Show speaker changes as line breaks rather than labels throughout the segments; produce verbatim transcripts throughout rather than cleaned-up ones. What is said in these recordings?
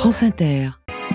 France Inter.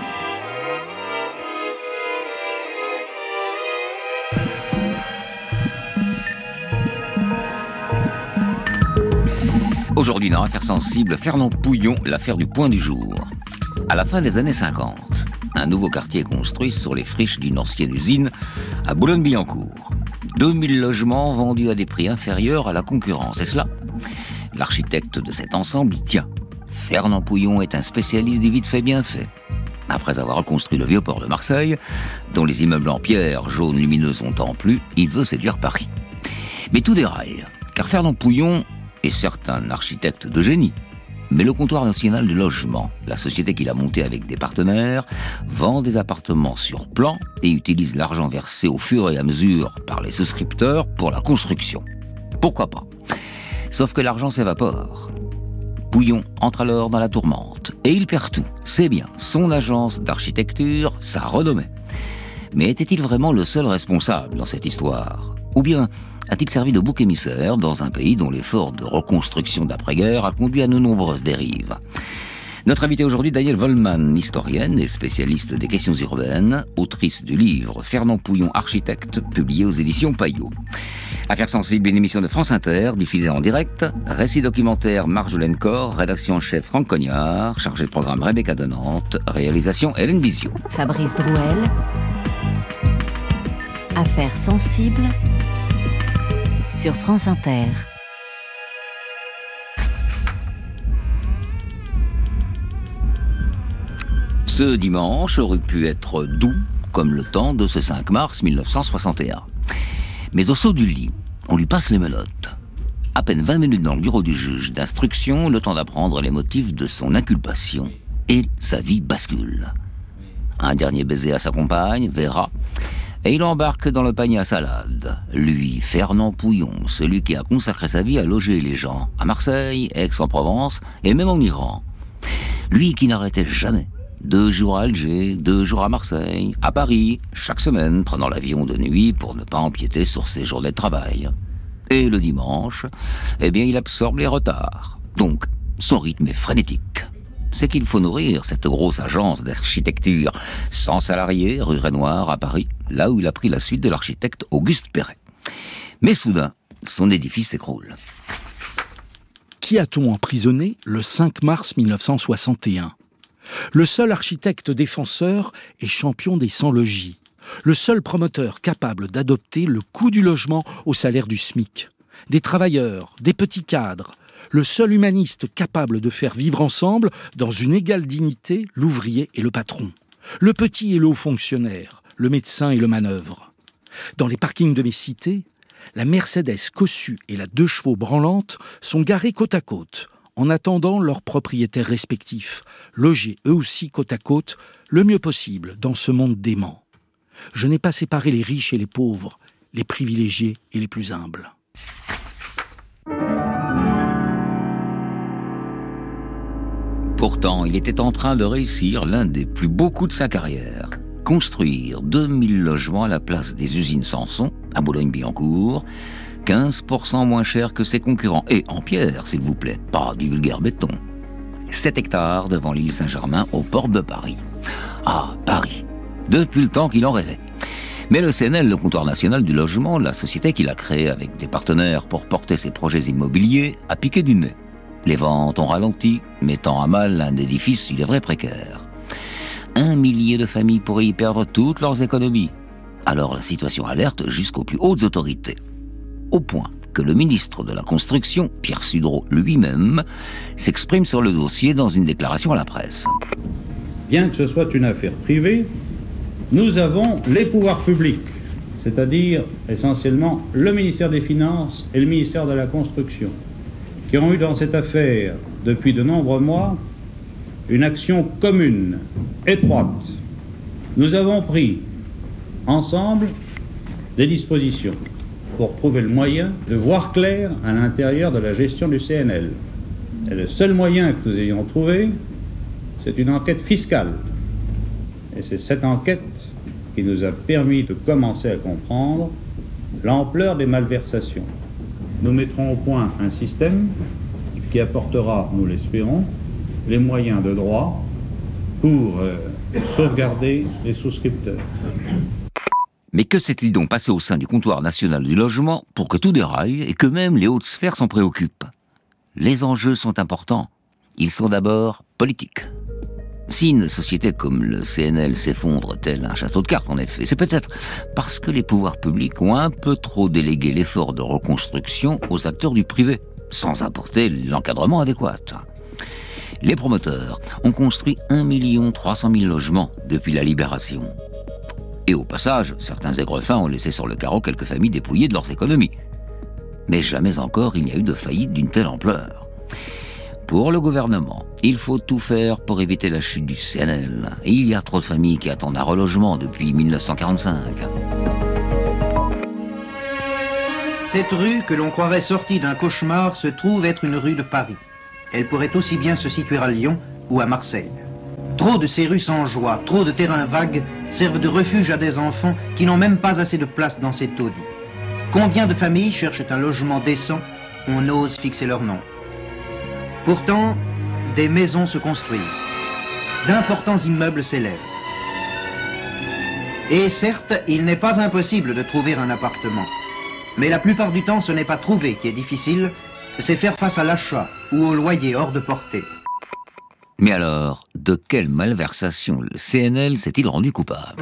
Aujourd'hui, dans Affaires sensibles, Fernand Pouillon, l'affaire du point du jour. À la fin des années cinquante, un nouveau quartier est construit sur les friches d'une ancienne usine à Boulogne-Billancourt. deux mille logements vendus à des prix inférieurs à la concurrence. Et cela, l'architecte de cet ensemble y tient. Fernand Pouillon est un spécialiste du vite fait bien fait. Après avoir reconstruit le vieux port de Marseille, dont les immeubles en pierre jaune lumineuse ont tant plu, il veut séduire Paris. Mais tout déraille, car Fernand Pouillon est certes un architecte de génie, mais le comptoir national du logement, la société qu'il a montée avec des partenaires, vend des appartements sur plan et utilise l'argent versé au fur et à mesure par les souscripteurs pour la construction. Pourquoi pas ? Sauf que l'argent s'évapore. Pouillon entre alors dans la tourmente et il perd tout. C'est bien, son agence d'architecture, sa renommée. Mais était-il vraiment le seul responsable dans cette histoire ? Ou bien a-t-il servi de bouc émissaire dans un pays dont l'effort de reconstruction d'après-guerre a conduit à de nombreuses dérives ? Notre invitée aujourd'hui, Danielle Wollmann, historienne et spécialiste des questions urbaines, autrice du livre Fernand Pouillon, architecte, publié aux éditions Payot. Affaires sensibles, une émission de France Inter, diffusée en direct, récit documentaire Marjolaine Corr, rédaction en chef Franck Cognard, chargé de programme Rebecca Denante, réalisation Hélène Bizio.
Fabrice Drouel. Affaires sensibles sur France Inter.
Ce dimanche aurait pu être doux, comme le temps de ce cinq mars mille neuf cent soixante et un. Mais au saut du lit, on lui passe les menottes. À peine vingt minutes dans le bureau du juge d'instruction, le temps d'apprendre les motifs de son inculpation, et sa vie bascule. Un dernier baiser à sa compagne, Vera, et il embarque dans le panier à salade. Lui, Fernand Pouillon, celui qui a consacré sa vie à loger les gens, à Marseille, Aix-en-Provence et même en Iran. Lui qui n'arrêtait jamais. Deux jours à Alger, deux jours à Marseille, à Paris, chaque semaine, prenant l'avion de nuit pour ne pas empiéter sur ses journées de travail. Et le dimanche, eh bien, il absorbe les retards. Donc, son rythme est frénétique. C'est qu'il faut nourrir cette grosse agence d'architecture, cent salariés, rue Renoir, à Paris, là où il a pris la suite de l'architecte Auguste Perret. Mais soudain, son édifice s'écroule.
Qui a-t-on emprisonné le cinq mars mille neuf cent soixante et un ? Le seul architecte défenseur et champion des sans-logis. Le seul promoteur capable d'adopter le coût du logement au salaire du SMIC. Des travailleurs, des petits cadres. Le seul humaniste capable de faire vivre ensemble, dans une égale dignité, l'ouvrier et le patron. Le petit et le haut fonctionnaire, le médecin et le manœuvre. Dans les parkings de mes cités, la Mercedes cossue et la deux chevaux branlante sont garés côte à côte, en attendant leurs propriétaires respectifs, logés eux aussi côte à côte, le mieux possible dans ce monde dément. Je n'ai pas séparé les riches et les pauvres, les privilégiés et les plus humbles.
Pourtant, il était en train de réussir l'un des plus beaux coups de sa carrière. Construire deux mille logements à la place des usines Samson, à Boulogne-Billancourt, quinze pour cent moins cher que ses concurrents. Et en pierre, s'il vous plaît, pas du vulgaire béton. sept hectares devant l'île Saint-Germain, aux portes de Paris. Ah, Paris, depuis le temps qu'il en rêvait. Mais le C N L, le comptoir national du logement, la société qu'il a créée avec des partenaires pour porter ses projets immobiliers, a piqué du nez. Les ventes ont ralenti, mettant à mal un édifice, il est vrai, précaire. Un millier de familles pourraient y perdre toutes leurs économies. Alors la situation alerte jusqu'aux plus hautes autorités. Au point que le ministre de la Construction, Pierre Sudreau lui-même, s'exprime sur le dossier dans une déclaration à la presse.
Bien que ce soit une affaire privée, nous avons les pouvoirs publics, c'est-à-dire essentiellement le ministère des Finances et le ministère de la Construction, qui ont eu dans cette affaire, depuis de nombreux mois, une action commune, étroite. Nous avons pris, ensemble, des dispositions pour trouver le moyen de voir clair à l'intérieur de la gestion du C N L. Et le seul moyen que nous ayons trouvé, c'est une enquête fiscale. Et c'est cette enquête qui nous a permis de commencer à comprendre l'ampleur des malversations. Nous mettrons au point un système qui apportera, nous l'espérons, les moyens de droit pour euh, sauvegarder les souscripteurs.
Mais que s'est-il donc passé au sein du comptoir national du logement pour que tout déraille et que même les hautes sphères s'en préoccupent? Les enjeux sont importants. Ils sont d'abord politiques. Si une société comme le C N L s'effondre tel un château de cartes, en effet, c'est peut-être parce que les pouvoirs publics ont un peu trop délégué l'effort de reconstruction aux acteurs du privé, sans apporter l'encadrement adéquat. Les promoteurs ont construit un million trois cent mille logements depuis la Libération. Et au passage, certains aigrefins ont laissé sur le carreau quelques familles dépouillées de leurs économies. Mais jamais encore il n'y a eu de faillite d'une telle ampleur. Pour le gouvernement, il faut tout faire pour éviter la chute du C N L. Et il y a trop de familles qui attendent un relogement depuis mille neuf cent quarante-cinq.
Cette rue, que l'on croirait sortie d'un cauchemar, se trouve être une rue de Paris. Elle pourrait aussi bien se situer à Lyon ou à Marseille. Trop de ces rues sans joie, trop de terrains vagues servent de refuge à des enfants qui n'ont même pas assez de place dans ces taudis. Combien de familles cherchent un logement décent? On ose fixer leur nom. Pourtant, des maisons se construisent. D'importants immeubles s'élèvent. Et certes, il n'est pas impossible de trouver un appartement. Mais la plupart du temps, ce n'est pas trouver qui est difficile, c'est faire face à l'achat ou au loyer hors de portée.
Mais alors, de quelle malversation le C N L s'est-il rendu coupable?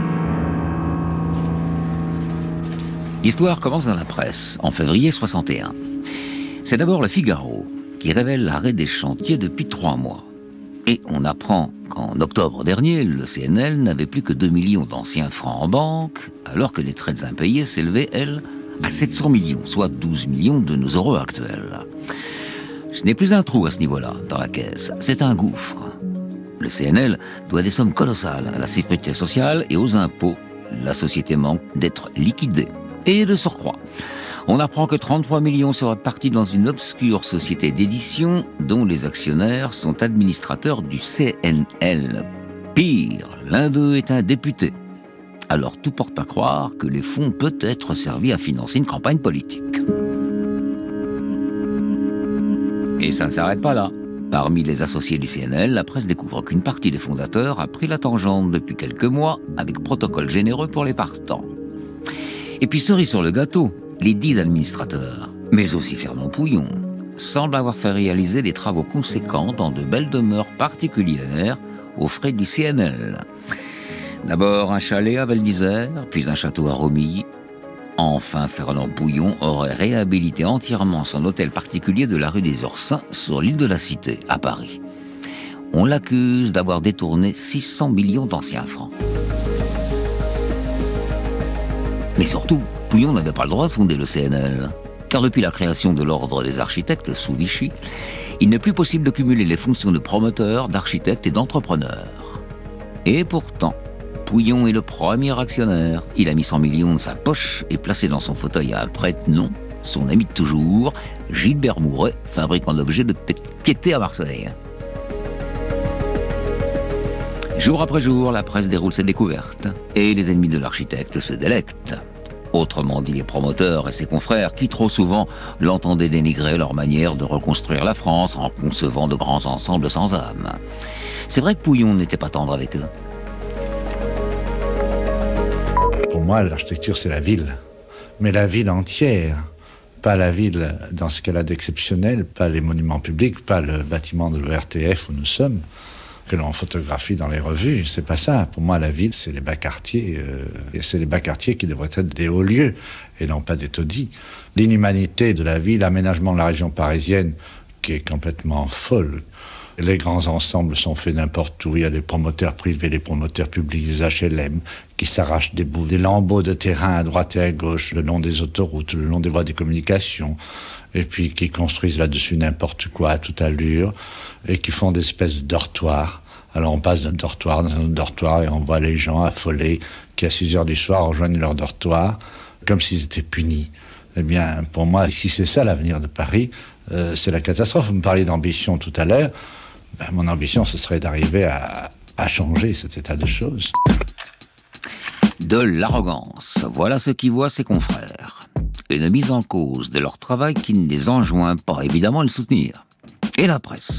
L'histoire commence dans la presse, en février soixante et un. C'est d'abord le Figaro qui révèle l'arrêt des chantiers depuis trois mois. Et on apprend qu'en octobre dernier, le C N L n'avait plus que deux millions d'anciens francs en banque, alors que les traites impayées s'élevaient, elles, à sept cents millions, soit douze millions de nos euros actuels. Ce n'est plus un trou à ce niveau-là, dans la caisse, c'est un gouffre. Le C N L doit des sommes colossales à la sécurité sociale et aux impôts. La société manque d'être liquidée. Et de surcroît, on apprend que trente-trois millions seraient partis dans une obscure société d'édition dont les actionnaires sont administrateurs du C N L. Pire, l'un d'eux est un député. Alors tout porte à croire que les fonds peuvent être servis à financer une campagne politique. Et ça ne s'arrête pas là. Parmi les associés du C N L, la presse découvre qu'une partie des fondateurs a pris la tangente depuis quelques mois avec protocole généreux pour les partants. Et puis cerise sur le gâteau, les dix administrateurs, mais aussi Fernand Pouillon, semblent avoir fait réaliser des travaux conséquents dans de belles demeures particulières aux frais du C N L. D'abord un chalet à Val d'Isère, puis un château à Romilly. Enfin, Fernand Pouillon aurait réhabilité entièrement son hôtel particulier de la rue des Ursins sur l'île de la Cité, à Paris. On l'accuse d'avoir détourné six cents millions d'anciens francs. Mais surtout, Pouillon n'avait pas le droit de fonder le C N L, car depuis la création de l'ordre des architectes sous Vichy, il n'est plus possible de cumuler les fonctions de promoteur, d'architecte et d'entrepreneur. Et pourtant, Pouillon est le premier actionnaire. Il a mis cent millions de sa poche et placé dans son fauteuil un prête-nom, son ami de toujours, Gilbert Mouret, fabricant d'objets de piété à Marseille. Jour après jour, la presse déroule ses découvertes et les ennemis de l'architecte se délectent. Autrement dit, les promoteurs et ses confrères qui trop souvent l'entendaient dénigrer leur manière de reconstruire la France en concevant de grands ensembles sans âme. C'est vrai que Pouillon n'était pas tendre avec eux.
Pour moi, l'architecture, c'est la ville. Mais la ville entière. Pas la ville dans ce qu'elle a d'exceptionnel, pas les monuments publics, pas le bâtiment de l'O R T F où nous sommes, que l'on photographie dans les revues. C'est pas ça. Pour moi, la ville, c'est les bas quartiers. Euh, et c'est les bas quartiers qui devraient être des hauts lieux et non pas des taudis. L'inhumanité de la ville, l'aménagement de la région parisienne, qui est complètement folle. Les grands ensembles sont faits n'importe où. Il y a les promoteurs privés, les promoteurs publics, les H L M, qui s'arrachent des bouts, des lambeaux de terrain à droite et à gauche, le long des autoroutes, le long des voies de communication, et puis qui construisent là-dessus n'importe quoi à toute allure, et qui font des espèces de dortoirs. Alors on passe d'un dortoir dans un autre dortoir et on voit les gens affolés qui à six heures du soir rejoignent leur dortoir, comme s'ils étaient punis. Eh bien, pour moi, si c'est ça l'avenir de Paris, euh, c'est la catastrophe. Vous me parliez d'ambition tout à l'heure. Ben, mon ambition, ce serait d'arriver à, à changer cet état de choses.
De l'arrogance, voilà ce qu'y voient ses confrères. Une mise en cause de leur travail qui ne les enjoint pas évidemment à le soutenir. Et la presse,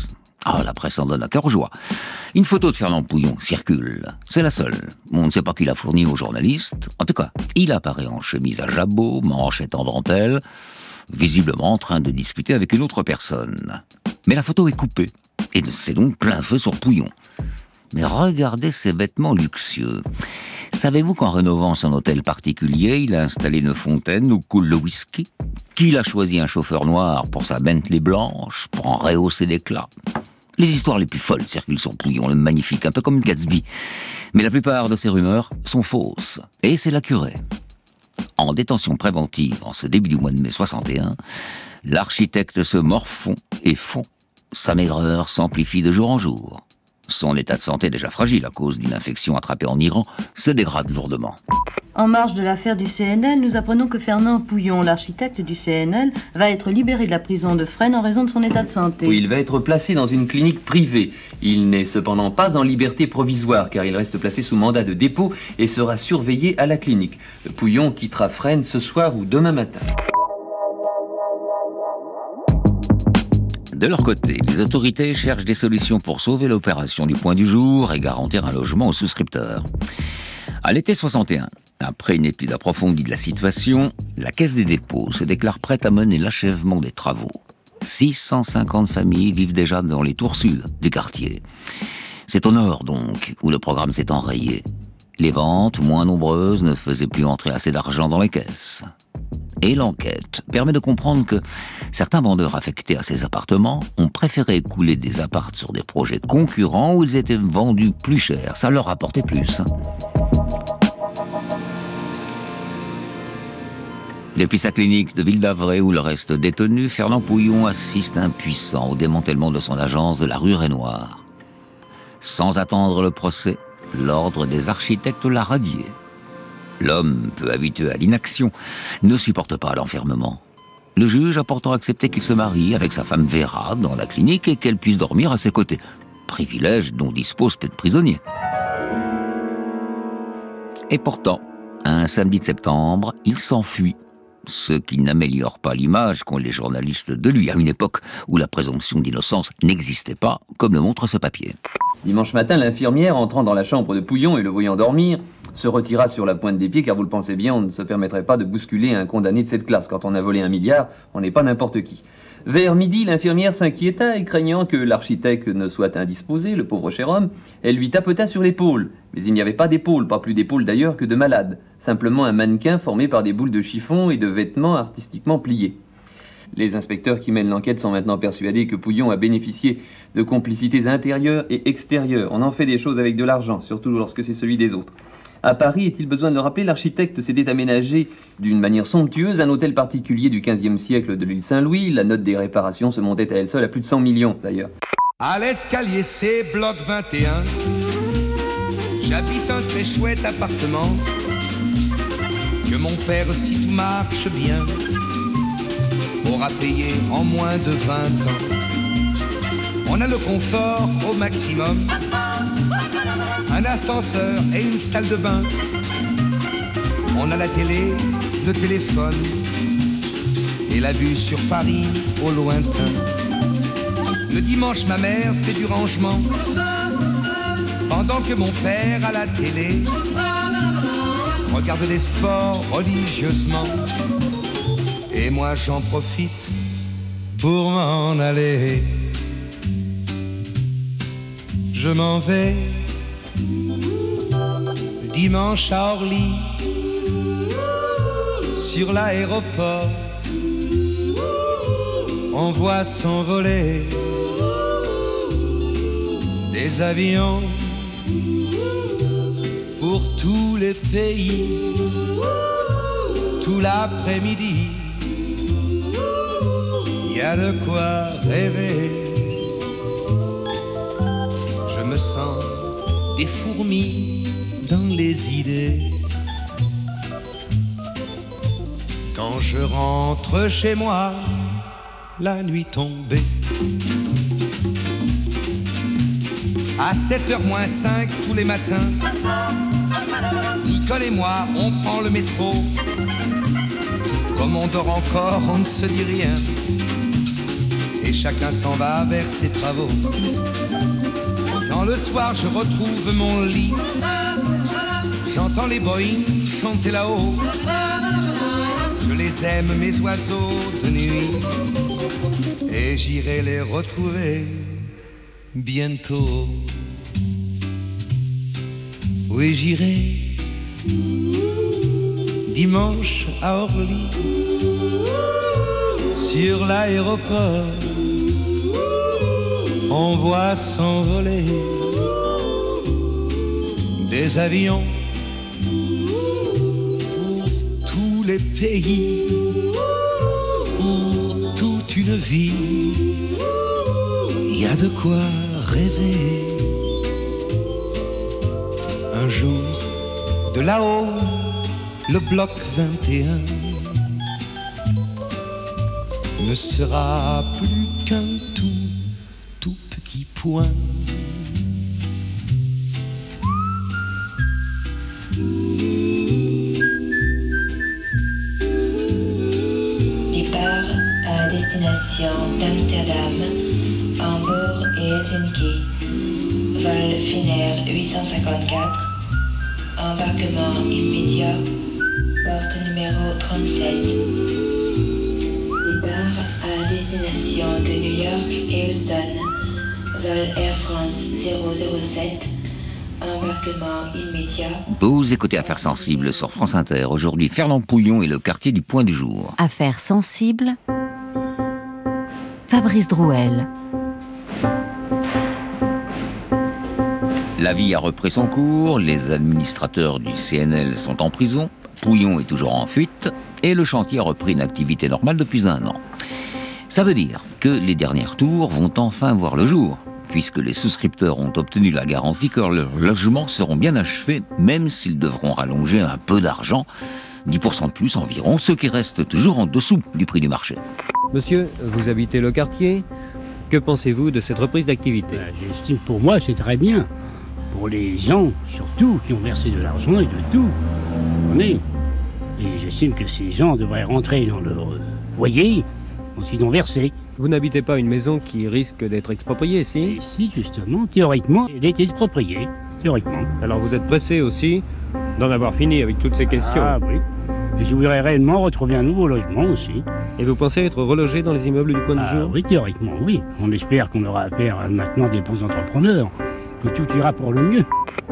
Ah, la presse en donne à cœur joie. Une photo de Fernand Pouillon circule. C'est la seule. On ne sait pas qui l'a fournie aux journalistes. En tout cas, il apparaît en chemise à jabot, manchette en dentelle, visiblement en train de discuter avec une autre personne. Mais la photo est coupée. Et c'est donc plein feu sur Pouillon. Mais regardez ces vêtements luxueux. Savez-vous qu'en rénovant son hôtel particulier, il a installé une fontaine où coule le whisky? Qu'il a choisi un chauffeur noir pour sa Bentley blanche, pour en rehausser l'éclat? Les histoires les plus folles circulent sur Pouillon, le magnifique, un peu comme Gatsby. Mais la plupart de ces rumeurs sont fausses. Et c'est la curée. En détention préventive, en ce début du mois de mai soixante et un, l'architecte se morfond et fond. Sa maigreur s'amplifie de jour en jour. Son état de santé, déjà fragile à cause d'une infection attrapée en Iran, se dégrade lourdement.
En marge de l'affaire du C N L, nous apprenons que Fernand Pouillon, l'architecte du C N L, va être libéré de la prison de Fresnes en raison de son état de santé.
Oui, il va être placé dans une clinique privée. Il n'est cependant pas en liberté provisoire, car il reste placé sous mandat de dépôt et sera surveillé à la clinique. Pouillon quittera Fresnes ce soir ou demain matin.
De leur côté, les autorités cherchent des solutions pour sauver l'opération du Point du Jour et garantir un logement aux souscripteurs. À l'été soixante et un, après une étude approfondie de la situation, la Caisse des dépôts se déclare prête à mener l'achèvement des travaux. six cent cinquante familles vivent déjà dans les tours sud du quartier. C'est au nord, donc, où le programme s'est enrayé. Les ventes, moins nombreuses, ne faisaient plus entrer assez d'argent dans les caisses. Et l'enquête permet de comprendre que certains vendeurs affectés à ces appartements ont préféré écouler des apparts sur des projets concurrents où ils étaient vendus plus cher. Ça leur rapportait plus. Depuis sa clinique de Ville-d'Avray, où il reste détenu, Fernand Pouillon assiste impuissant au démantèlement de son agence de la rue Rainoir. Sans attendre le procès, l'ordre des architectes l'a radié. L'homme, peu habitué à l'inaction, ne supporte pas l'enfermement. Le juge a pourtant accepté qu'il se marie avec sa femme Vera dans la clinique et qu'elle puisse dormir à ses côtés. Privilège dont dispose peu de prisonniers. Et pourtant, un samedi de septembre, il s'enfuit. Ce qui n'améliore pas l'image qu'ont les journalistes de lui, à une époque où la présomption d'innocence n'existait pas, comme le montre ce papier.
Dimanche matin, l'infirmière, entrant dans la chambre de Pouillon et le voyant dormir, se retira sur la pointe des pieds, car vous le pensez bien, on ne se permettrait pas de bousculer un condamné de cette classe. Quand on a volé un milliard, on n'est pas n'importe qui. Vers midi, l'infirmière s'inquiéta et craignant que l'architecte ne soit indisposé, le pauvre cher homme, elle lui tapota sur l'épaule. Mais il n'y avait pas d'épaule, pas plus d'épaule d'ailleurs que de malade. Simplement un mannequin formé par des boules de chiffon et de vêtements artistiquement pliés. Les inspecteurs qui mènent l'enquête sont maintenant persuadés que Pouillon a bénéficié de complicités intérieures et extérieures. On en fait des choses avec de l'argent, surtout lorsque c'est celui des autres. À Paris, est-il besoin de le rappeler, l'architecte s'était aménagé d'une manière somptueuse un hôtel particulier du quinzième siècle de l'île Saint-Louis. La note des réparations se montait à elle seule à plus de cent millions, d'ailleurs.
À l'escalier C, bloc vingt et un, j'habite un très chouette appartement que mon père, si tout marche bien, aura payé en moins de vingt ans. On a le confort au maximum, un ascenseur et une salle de bain. On a la télé, le téléphone et la vue sur Paris au lointain. Le dimanche, ma mère fait du rangement pendant que mon père à la télé regarde les sports religieusement. Et moi j'en profite pour m'en aller. Je m'en vais dimanche à Orly, sur l'aéroport. On voit s'envoler des avions pour tous les pays, tout l'après-midi. Il y a de quoi rêver. Je me sens des fourmis dans les idées. Quand je rentre chez moi, la nuit tombée. À sept heures moins cinq tous les matins, Nicole et moi, on prend le métro. Comme on dort encore, on ne se dit rien. et chacun s'en va vers ses travaux. Quand le soir je retrouve mon lit, j'entends les Boeing chanter là-haut. Je les aime, mes oiseaux de nuit, et j'irai les retrouver bientôt. Oui, j'irai dimanche à Orly, sur l'aéroport, on voit s'envoler des avions pour tous les pays, pour toute une vie. Il y a de quoi rêver. Un jour, de là-haut, le bloc vingt et un ne sera plus qu'un tout, tout petit point.
Départ à destination d'Amsterdam, Hambourg et Helsinki. Vol Finnair huit cent cinquante-quatre. Embarquement immédiat. Porte numéro trente-sept. Départ à destination de New York et Houston. Vol Air France zéro zéro sept. Embarquement immédiat.
Vous écoutez Affaires sensibles sur France Inter. Aujourd'hui, Fernand Pouillon et le quartier du Point du Jour.
Affaires sensibles. Fabrice Drouel.
La vie a repris son cours, les administrateurs du C N L sont en prison, Pouillon est toujours en fuite, et le chantier a repris une activité normale depuis un an. Ça veut dire que les derniers tours vont enfin voir le jour, puisque les souscripteurs ont obtenu la garantie que leurs logements seront bien achevés, même s'ils devront rallonger un peu d'argent, dix pour cent de plus environ, ce qui reste toujours en dessous du prix du marché.
Monsieur, vous habitez le quartier. Que pensez-vous de cette reprise d'activité?
Ben, j'estime pour moi c'est très bien. Pour les gens, surtout, qui ont versé de l'argent et de tout. On est. Et j'estime que ces gens devraient rentrer dans leur foyer quand ils ont versé.
Vous n'habitez pas une maison qui risque d'être expropriée, si?
Et si, justement, théoriquement, elle est expropriée. Théoriquement.
Alors vous êtes pressé aussi d'en avoir fini avec toutes ces questions?
Ah oui. Et je voudrais réellement retrouver un nouveau logement aussi.
Et vous pensez être relogé dans les immeubles du Point
ah,
du Jour?
Oui, théoriquement, oui. On espère qu'on aura affaire à maintenant des bons entrepreneurs. Que tout ira pour le mieux.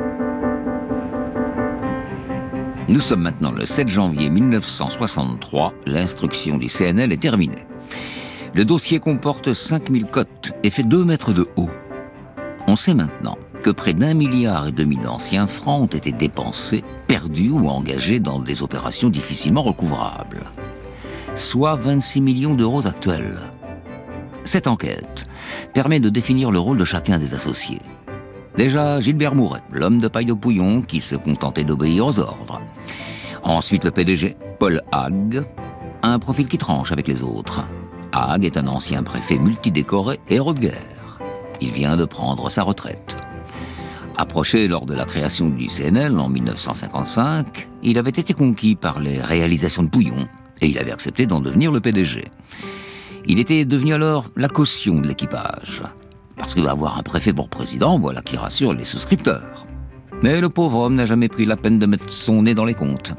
Nous sommes maintenant le sept janvier mille neuf cent soixante-trois, l'instruction du C N L est terminée. Le dossier comporte cinq mille cotes et fait deux mètres de haut. On sait maintenant que près d'un milliard et demi d'anciens francs ont été dépensés, perdus ou engagés dans des opérations difficilement recouvrables. Soit vingt-six millions d'euros actuels. Cette enquête permet de définir le rôle de chacun des associés. Déjà, Gilbert Mouret, l'homme de paille de Pouillon qui se contentait d'obéir aux ordres. Ensuite, le P D G, Paul Hague, un profil qui tranche avec les autres. Hague est un ancien préfet multidécoré et héros de guerre. Il vient de prendre sa retraite. Approché lors de la création du C N L en mille neuf cent cinquante-cinq, il avait été conquis par les réalisations de Pouillon et il avait accepté d'en devenir le P D G. Il était devenu alors la caution de l'équipage. Parce qu'avoir un préfet pour président, voilà qui rassure les souscripteurs. Mais le pauvre homme n'a jamais pris la peine de mettre son nez dans les comptes.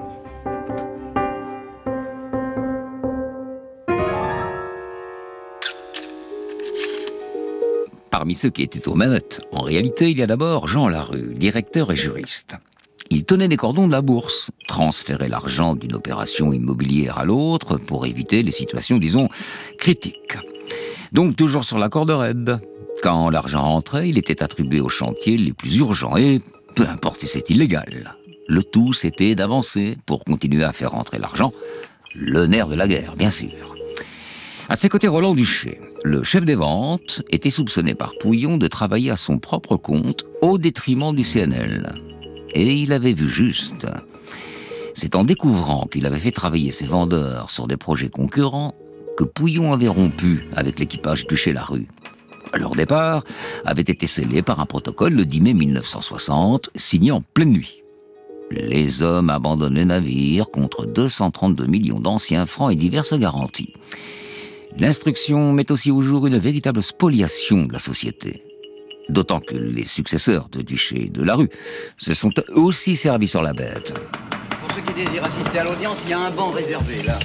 Parmi ceux qui étaient aux manettes, en réalité, il y a d'abord Jean Larue, directeur et juriste. Il tenait les cordons de la bourse, transférait l'argent d'une opération immobilière à l'autre pour éviter les situations, disons, critiques. Donc toujours sur la corde raide. Quand l'argent rentrait, il était attribué aux chantiers les plus urgents et peu importe si c'est illégal. Le tout, c'était d'avancer pour continuer à faire rentrer l'argent. Le nerf de la guerre, bien sûr. À ses côtés, Roland Duché, le chef des ventes, était soupçonné par Pouillon de travailler à son propre compte au détriment du C N L. Et il avait vu juste. C'est en découvrant qu'il avait fait travailler ses vendeurs sur des projets concurrents que Pouillon avait rompu avec l'équipage Duché-Larue. Leur départ avait été scellé par un protocole le dix mai mille neuf cent soixante, signé en pleine nuit. Les hommes abandonnaient le navire contre deux cent trente-deux millions d'anciens francs et diverses garanties. L'instruction met aussi au jour une véritable spoliation de la société. D'autant que les successeurs de Duché de la Rue se sont eux aussi servis sur la bête.
Pour ceux qui désirent assister à l'audience, il y a un banc réservé, là.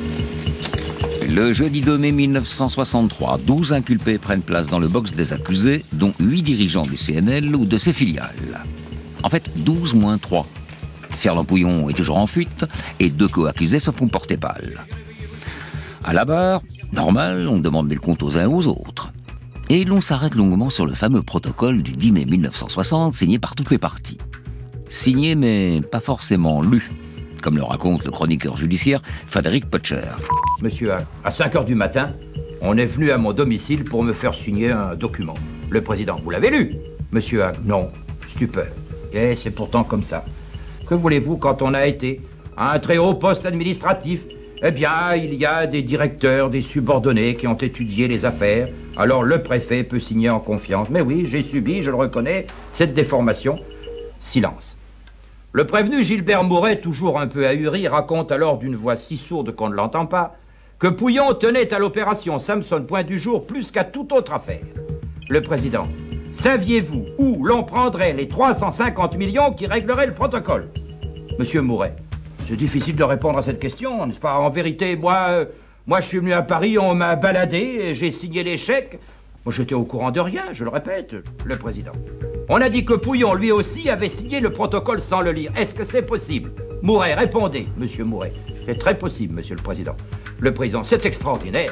Le jeudi deux mai mille neuf cent soixante-trois, douze inculpés prennent place dans le box des accusés, dont huit dirigeants du C N L ou de ses filiales. En fait, douze moins trois. Fernand Pouillon est toujours en fuite et deux co-accusés se font porter pâle. À la barre, normal, on demande des comptes aux uns et aux autres. Et l'on s'arrête longuement sur le fameux protocole du dix mai mille neuf cent soixante, signé par toutes les parties. Signé, mais pas forcément lu, comme le raconte le chroniqueur judiciaire Frédéric Potcher.
Monsieur, à cinq heures du matin, on est venu à mon domicile pour me faire signer un document. Le président, vous l'avez lu? Monsieur Hague, non, stupeur. Et c'est pourtant comme ça. Que voulez-vous quand on a été à un très haut poste administratif? Eh bien, il y a des directeurs, des subordonnés qui ont étudié les affaires. Alors le préfet peut signer en confiance. Mais oui, j'ai subi, je le reconnais, cette déformation. Silence. Le prévenu Gilbert Mouret, toujours un peu ahuri, raconte alors d'une voix si sourde qu'on ne l'entend pas, que Pouillon tenait à l'opération Samson Point du Jour plus qu'à toute autre affaire. Le président, saviez-vous où l'on prendrait les trois cent cinquante millions qui régleraient le protocole? Monsieur Mouret, c'est difficile de répondre à cette question, n'est-ce pas? En vérité, moi, euh, moi je suis venu à Paris, on m'a baladé, et j'ai signé les chèques. Moi j'étais au courant de rien, je le répète, le président. On a dit que Pouillon, lui aussi, avait signé le protocole sans le lire. Est-ce que c'est possible? Mouret, répondez, monsieur Mouret. C'est très possible, monsieur le président. Le président, c'est extraordinaire.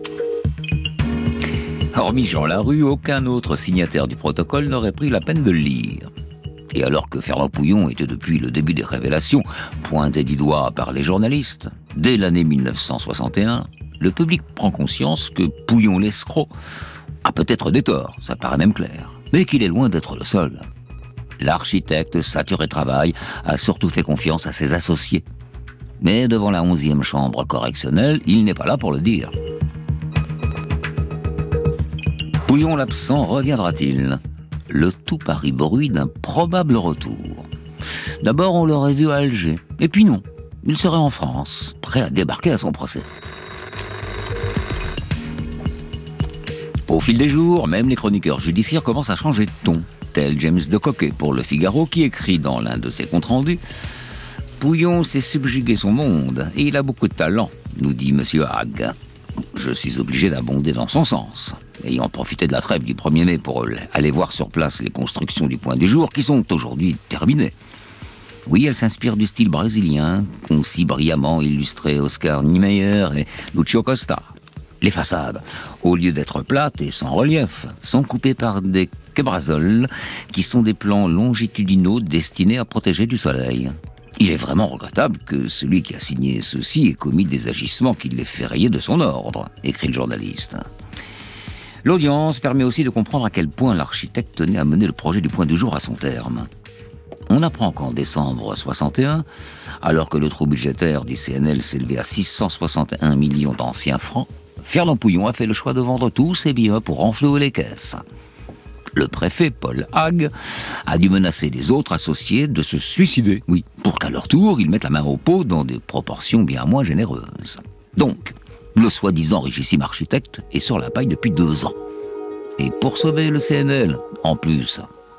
Hormis Jean Larue, aucun autre signataire du protocole n'aurait pris la peine de le lire. Et alors que Fernand Pouillon était depuis le début des révélations pointé du doigt par les journalistes, dès l'année mille neuf cent soixante et un, le public prend conscience que Pouillon l'escroc a peut-être des torts, ça paraît même clair, mais qu'il est loin d'être le seul. L'architecte Saturé Travail a surtout fait confiance à ses associés. Mais devant la onzième chambre correctionnelle, il n'est pas là pour le dire. Pouillon l'absent reviendra-t-il? Le tout Paris bruit d'un probable retour. D'abord, on l'aurait vu à Alger. Et puis non, il serait en France, prêt à débarquer à son procès. Au fil des jours, même les chroniqueurs judiciaires commencent à changer de ton, tel James de Coquet pour Le Figaro qui écrit dans l'un de ses comptes rendus « Pouillon sait subjuguer son monde et il a beaucoup de talent, nous dit Monsieur Hague. Je suis obligé d'abonder dans son sens. » Ayant profité de la trêve du premier mai pour aller voir sur place les constructions du Point du Jour qui sont aujourd'hui terminées. Oui, elle s'inspire du style brésilien, qu'ont si brillamment illustré Oscar Niemeyer et Lucio Costa. Les façades, au lieu d'être plates et sans relief, sont coupées par des quebrasoles qui sont des plans longitudinaux destinés à protéger du soleil. Il est vraiment regrettable que celui qui a signé ceci ait commis des agissements qui l'aient fait rayer de son ordre, écrit le journaliste. L'audience permet aussi de comprendre à quel point l'architecte tenait à mener le projet du Point du Jour à son terme. On apprend qu'en décembre soixante et un, alors que le trou budgétaire du C N L s'élevait à six cent soixante et un millions d'anciens francs, Fernand Pouillon a fait le choix de vendre tous ses biens pour renflouer les caisses. Le préfet, Paul Hague, a dû menacer les autres associés de se suicider, oui, pour qu'à leur tour, ils mettent la main au pot dans des proportions bien moins généreuses. Donc, le soi-disant richissime architecte est sur la paille depuis deux ans. Et pour sauver le C N L, en plus.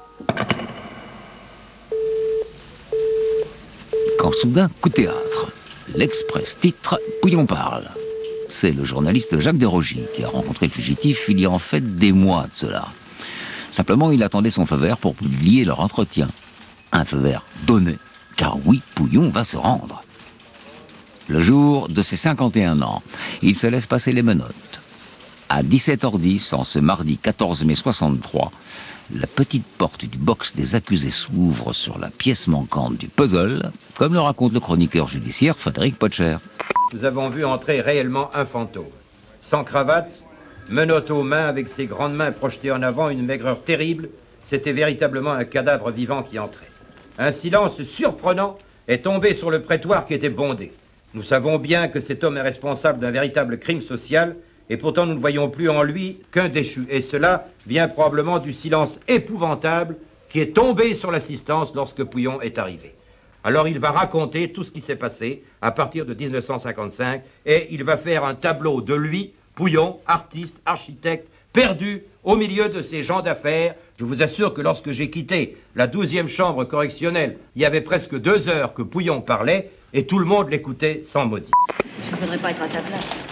Quand soudain, coup de théâtre. L'Express titre « Pouillon parle ». C'est le journaliste Jacques Desrogiers qui a rencontré le fugitif il y a en fait des mois de cela. Simplement, il attendait son feu vert pour publier leur entretien. Un feu vert donné, car oui, Pouillon va se rendre. Le jour de ses cinquante et un ans, il se laisse passer les menottes. À dix-sept heures dix, en ce mardi quatorze mai soixante-trois, la petite porte du box des accusés s'ouvre sur la pièce manquante du puzzle, comme le raconte le chroniqueur judiciaire Frédéric Potcher.
Nous avons vu entrer réellement un fantôme. Sans cravate, menottes aux mains, avec ses grandes mains projetées en avant, une maigreur terrible, c'était véritablement un cadavre vivant qui entrait. Un silence surprenant est tombé sur le prétoire qui était bondé. Nous savons bien que cet homme est responsable d'un véritable crime social, et pourtant nous ne voyons plus en lui qu'un déchu. Et cela vient probablement du silence épouvantable qui est tombé sur l'assistance lorsque Pouillon est arrivé. Alors il va raconter tout ce qui s'est passé à partir de mille neuf cent cinquante-cinq, et il va faire un tableau de lui Pouillon, artiste, architecte, perdu au milieu de ces gens d'affaires. Je vous assure que lorsque j'ai quitté la douzième chambre correctionnelle, il y avait presque deux heures que Pouillon parlait et tout le monde l'écoutait sans mot dire.
Je ne voudrais pas être à sa place.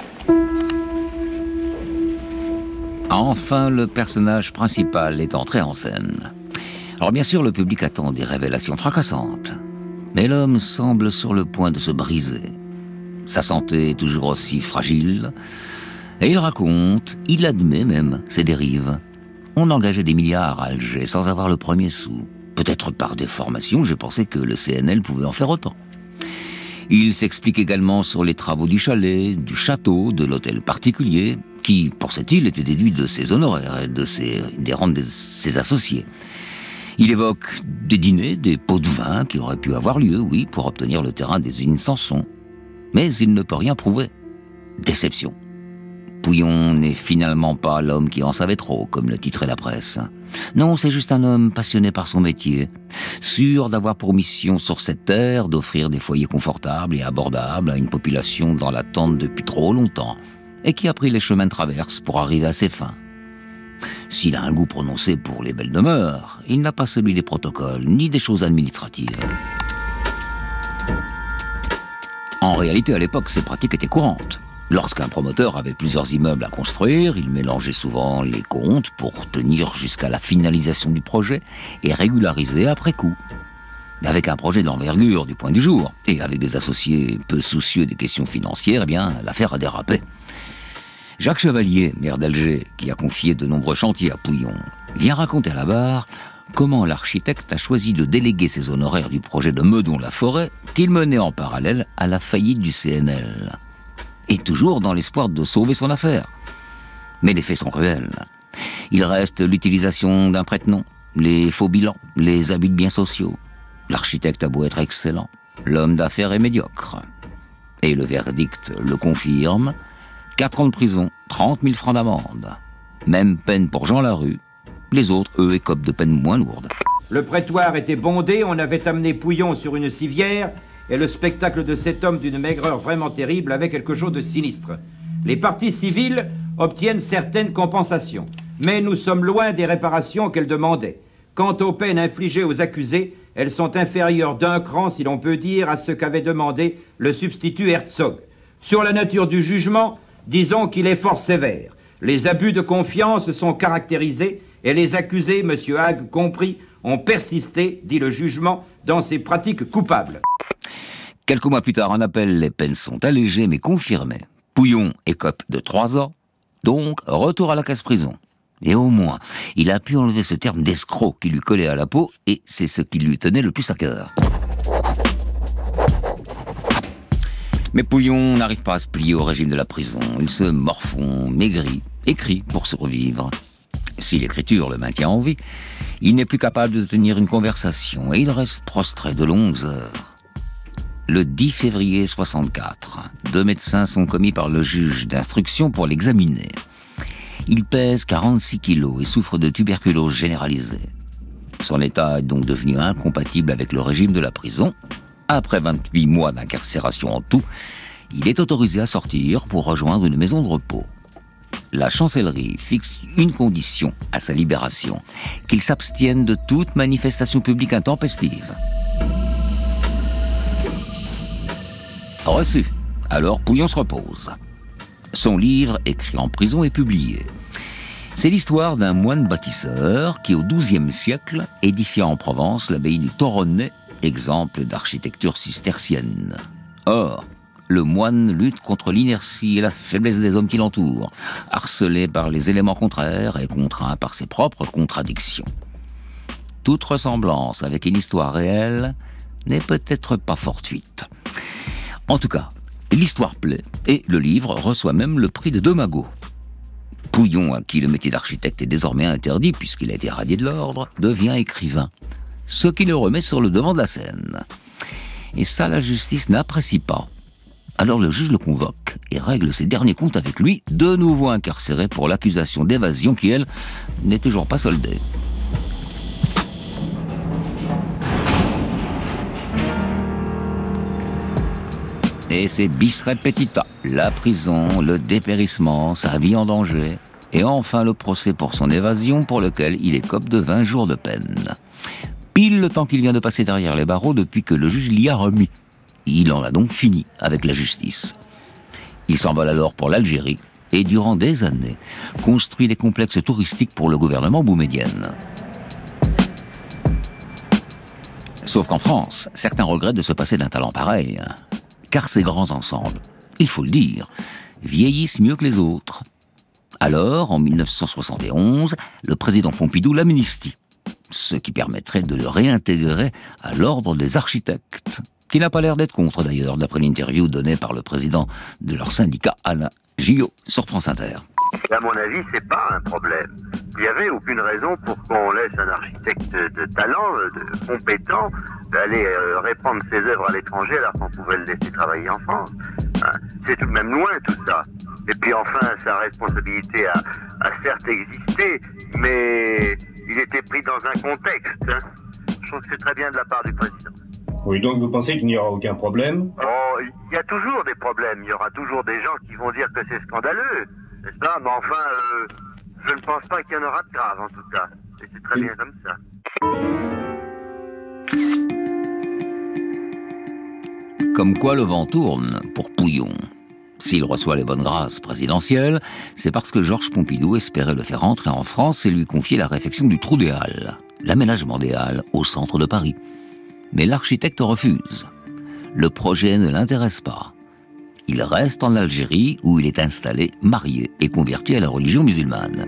Enfin, le personnage principal est entré en scène. Alors bien sûr, le public attend des révélations fracassantes. Mais l'homme semble sur le point de se briser. Sa santé est toujours aussi fragile. Et il raconte, il admet même ses dérives. On engageait des milliards à Alger sans avoir le premier sou. Peut-être par déformation, j'ai pensé que le C N L pouvait en faire autant. Il s'explique également sur les travaux du chalet, du château, de l'hôtel particulier, qui, pour cette île, était déduit de ses honoraires et de ses, des rentes de ses associés. Il évoque des dîners, des pots de vin qui auraient pu avoir lieu, oui, pour obtenir le terrain des usines Samson. Mais il ne peut rien prouver. Déception. Pouillon n'est finalement pas l'homme qui en savait trop, comme le titrait la presse. Non, c'est juste un homme passionné par son métier, sûr d'avoir pour mission sur cette terre d'offrir des foyers confortables et abordables à une population dans l'attente depuis trop longtemps, et qui a pris les chemins de traverse pour arriver à ses fins. S'il a un goût prononcé pour les belles demeures, il n'a pas celui des protocoles, ni des choses administratives. En réalité, à l'époque, ces pratiques étaient courantes. Lorsqu'un promoteur avait plusieurs immeubles à construire, il mélangeait souvent les comptes pour tenir jusqu'à la finalisation du projet et régulariser après coup. Mais avec un projet d'envergure du point du jour, et avec des associés peu soucieux des questions financières, eh bien, l'affaire a dérapé. Jacques Chevalier, maire d'Alger, qui a confié de nombreux chantiers à Pouillon, vient raconter à la barre comment l'architecte a choisi de déléguer ses honoraires du projet de Meudon-la-Forêt qu'il menait en parallèle à la faillite du C N L. Et toujours dans l'espoir de sauver son affaire. Mais les faits sont cruels. Il reste l'utilisation d'un prête-nom, les faux bilans, les abus de biens sociaux. L'architecte a beau être excellent, l'homme d'affaires est médiocre. Et le verdict le confirme, quatre ans de prison, trente mille francs d'amende. Même peine pour Jean Larue. Les autres, eux, écopent de peines moins lourdes.
Le prétoire était bondé, on avait amené Pouillon sur une civière, et le spectacle de cet homme d'une maigreur vraiment terrible avait quelque chose de sinistre. Les parties civiles obtiennent certaines compensations, mais nous sommes loin des réparations qu'elles demandaient. Quant aux peines infligées aux accusés, elles sont inférieures d'un cran, si l'on peut dire, à ce qu'avait demandé le substitut Herzog. Sur la nature du jugement, disons qu'il est fort sévère. Les abus de confiance sont caractérisés, et les accusés, M. Hague compris, ont persisté, dit le jugement, dans ces pratiques coupables.
Quelques mois plus tard, en appel, les peines sont allégées mais confirmées. Pouillon écope de trois ans, donc retour à la case-prison. Et au moins, il a pu enlever ce terme d'escroc qui lui collait à la peau, et c'est ce qui lui tenait le plus à cœur. Mais Pouillon n'arrive pas à se plier au régime de la prison. Il se morfond, maigrit, écrit pour survivre. Si l'écriture le maintient en vie, il n'est plus capable de tenir une conversation, et il reste prostré de longues heures. Le dix février soixante-quatre, deux médecins sont commis par le juge d'instruction pour l'examiner. Il pèse quarante-six kilos et souffre de tuberculose généralisée. Son état est donc devenu incompatible avec le régime de la prison. Après vingt-huit mois d'incarcération en tout, il est autorisé à sortir pour rejoindre une maison de repos. La chancellerie fixe une condition à sa libération, qu'il s'abstienne de toute manifestation publique intempestive. Reçu. Alors Pouillon se repose. Son livre, écrit en prison, est publié. C'est l'histoire d'un moine bâtisseur qui, au douzième siècle, édifia en Provence l'abbaye du Toronnet, exemple d'architecture cistercienne. Or, le moine lutte contre l'inertie et la faiblesse des hommes qui l'entourent, harcelé par les éléments contraires et contraint par ses propres contradictions. Toute ressemblance avec une histoire réelle n'est peut-être pas fortuite. En tout cas, l'histoire plaît et le livre reçoit même le prix de Demago. Pouillon, à qui le métier d'architecte est désormais interdit puisqu'il a été radié de l'ordre, devient écrivain, ce qui le remet sur le devant de la scène. Et ça, la justice n'apprécie pas. Alors le juge le convoque et règle ses derniers comptes avec lui, de nouveau incarcéré pour l'accusation d'évasion qui, elle, n'est toujours pas soldée. Et c'est bis repetita, la prison, le dépérissement, sa vie en danger, et enfin le procès pour son évasion pour lequel il écope de vingt jours de peine. Pile le temps qu'il vient de passer derrière les barreaux depuis que le juge l'y a remis. Il en a donc fini avec la justice. Il s'envole alors pour l'Algérie et durant des années construit des complexes touristiques pour le gouvernement boumedienne. Sauf qu'en France, certains regrettent de se passer d'un talent pareil, car ces grands ensembles, il faut le dire, vieillissent mieux que les autres. Alors, en mille neuf cent soixante et onze, le président Pompidou l'amnistie, ce qui permettrait de le réintégrer à l'ordre des architectes, qui n'a pas l'air d'être contre d'ailleurs, d'après l'interview donnée par le président de leur syndicat, Alain Gillot, sur France Inter.
À mon avis, c'est pas un problème. Il n'y avait aucune raison pour qu'on laisse un architecte de talent, de compétent, d'aller euh, répandre ses œuvres à l'étranger alors qu'on pouvait le laisser travailler en France. Hein, c'est tout de même loin tout ça. Et puis enfin, sa responsabilité a, a certes existé, mais il était pris dans un contexte. Hein. Je trouve que c'est très bien de la part du président.
Oui, donc vous pensez qu'il n'y aura aucun problème?
Oh, il y a toujours des problèmes. Il y aura toujours des gens qui vont dire que c'est scandaleux, n'est-ce pas? Mais enfin, euh, je ne pense pas qu'il y en aura de grave, en tout cas. Et c'est très bien comme ça.
Comme quoi le vent tourne pour Pouillon. S'il reçoit les bonnes grâces présidentielles, c'est parce que Georges Pompidou espérait le faire rentrer en France et lui confier la réfection du Trou des Halles, l'aménagement des Halles au centre de Paris. Mais l'architecte refuse. Le projet ne l'intéresse pas. Il reste en Algérie où il est installé, marié et converti à la religion musulmane.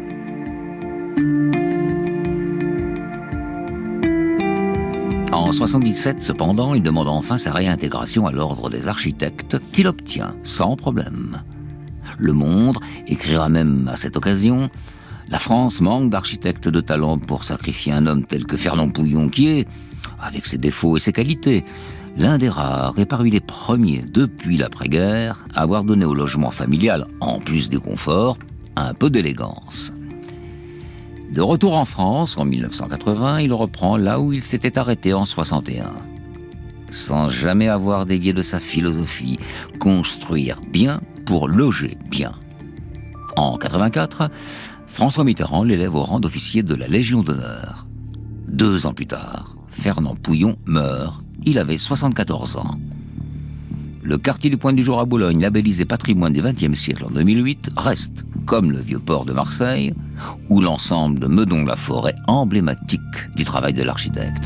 En soixante-dix-sept, cependant, il demande enfin sa réintégration à l'ordre des architectes, qu'il obtient sans problème. Le Monde écrira même à cette occasion « La France manque d'architectes de talent pour sacrifier un homme tel que Fernand Pouillon qui est, avec ses défauts et ses qualités, l'un des rares et parmi les premiers depuis l'après-guerre à avoir donné au logement familial, en plus du confort, un peu d'élégance. » De retour en France, en mille neuf cent quatre-vingts, il reprend là où il s'était arrêté en soixante et un. Sans jamais avoir dévié de sa philosophie, construire bien pour loger bien. En quatre-vingt-quatre, François Mitterrand l'élève au rang d'officier de la Légion d'honneur. Deux ans plus tard, Fernand Pouillon meurt. Il avait soixante-quatorze ans. Le quartier du Point du Jour à Boulogne, labellisé patrimoine du vingtième siècle en deux mille huit, reste, comme le vieux port de Marseille, ou l'ensemble de Meudon-la-Forêt, emblématique du travail de l'architecte.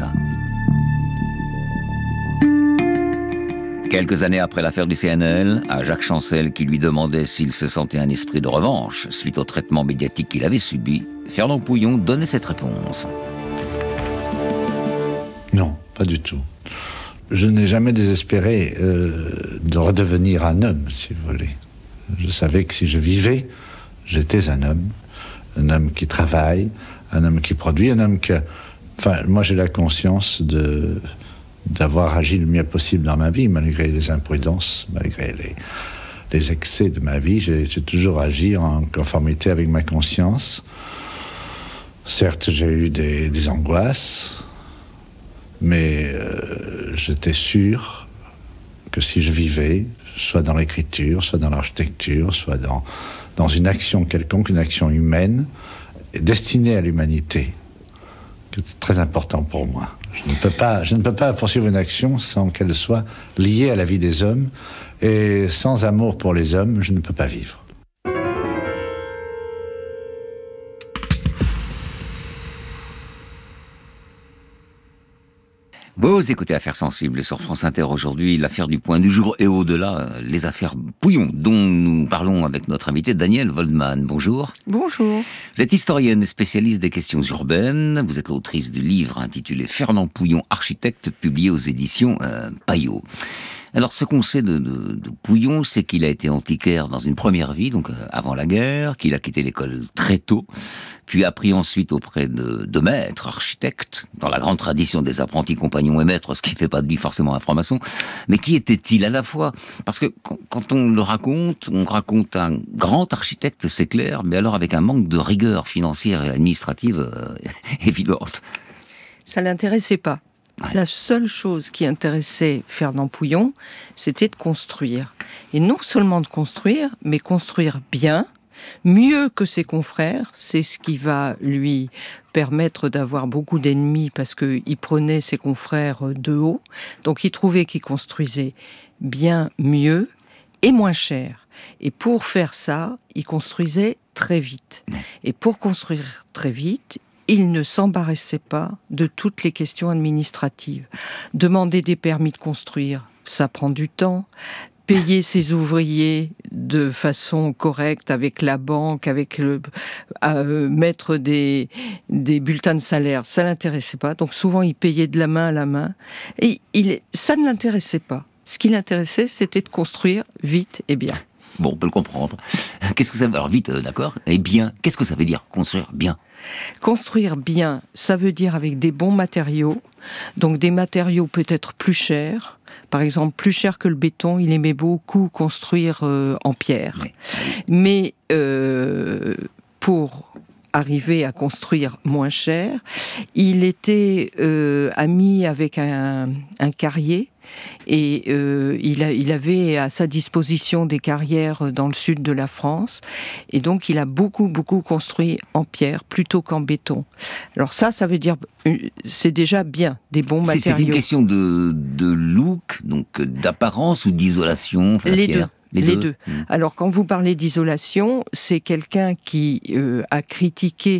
Quelques années après l'affaire du C N L, à Jacques Chancel qui lui demandait s'il se sentait un esprit de revanche suite au traitement médiatique qu'il avait subi, Fernand Pouillon donnait cette réponse.
Non, pas du tout. Je n'ai jamais désespéré euh, de redevenir un homme, si vous voulez. Je savais que si je vivais, j'étais un homme. Un homme qui travaille, un homme qui produit, un homme que... Enfin, moi j'ai la conscience de, d'avoir agi le mieux possible dans ma vie, malgré les imprudences, malgré les, les excès de ma vie. J'ai, j'ai toujours agi en conformité avec ma conscience. Certes, j'ai eu des, des angoisses, mais euh, j'étais sûr que si je vivais, soit dans l'écriture, soit dans l'architecture, soit dans, dans une action quelconque, une action humaine, destinée à l'humanité, que c'est très important pour moi. Je ne peux pas, je ne peux pas poursuivre une action sans qu'elle soit liée à la vie des hommes, et sans amour pour les hommes, je ne peux pas vivre.
Vous écoutez Affaires sensibles sur France Inter aujourd'hui, l'affaire du Point du Jour et au-delà, les affaires Pouillon, dont nous parlons avec notre invité Danièle Woldman. Bonjour.
Bonjour.
Vous êtes historienne et spécialiste des questions urbaines. Vous êtes l'autrice du livre intitulé Fernand Pouillon, architecte, publié aux éditions euh, Payot. Alors, ce qu'on sait de, de, de Pouillon, c'est qu'il a été antiquaire dans une première vie, donc euh, avant la guerre, qu'il a quitté l'école très tôt, puis appris ensuite auprès de, de maîtres, architectes, dans la grande tradition des apprentis compagnons et maîtres, ce qui ne fait pas de lui forcément un franc-maçon. Mais qui était-il à la fois? Parce que quand, quand on le raconte, on raconte un grand architecte, c'est clair, mais alors avec un manque de rigueur financière et administrative euh, évidente.
Ça l'intéressait pas. La seule chose qui intéressait Fernand Pouillon, c'était de construire. Et non seulement de construire, mais construire bien, mieux que ses confrères. C'est ce qui va lui permettre d'avoir beaucoup d'ennemis, parce qu'il prenait ses confrères de haut. Donc il trouvait qu'il construisait bien, mieux et moins cher. Et pour faire ça, il construisait très vite. Et pour construire très vite, il ne s'embarrassait pas de toutes les questions administratives. Demander des permis de construire, ça prend du temps. Payer ses ouvriers de façon correcte avec la banque, avec le euh, mettre des des bulletins de salaire, ça l'intéressait pas. Donc souvent il payait de la main à la main. Et il, ça ne l'intéressait pas. Ce qui l'intéressait, c'était de construire vite et bien.
Bon, on peut le comprendre. Qu'est-ce que ça veut dire ? Alors vite, euh, d'accord. Et bien, qu'est-ce que ça veut dire, construire bien ?
Construire bien, ça veut dire avec des bons matériaux. Donc des matériaux peut-être plus chers. Par exemple, plus cher que le béton. Il aimait beaucoup construire euh, en pierre. Oui. Mais euh, pour arriver à construire moins cher, il était euh, ami avec un, un carrier. Et euh, il, a, il avait à sa disposition des carrières dans le sud de la France. Et donc, il a beaucoup, beaucoup construit en pierre plutôt qu'en béton. Alors ça, ça veut dire... C'est déjà bien, des bons
c'est,
matériaux.
C'est une question de, de look, donc d'apparence ou d'isolation, enfin,
Les
pierre.
deux. Les, Les deux. deux. Mmh. Alors, quand vous parlez d'isolation, c'est quelqu'un qui euh, a critiqué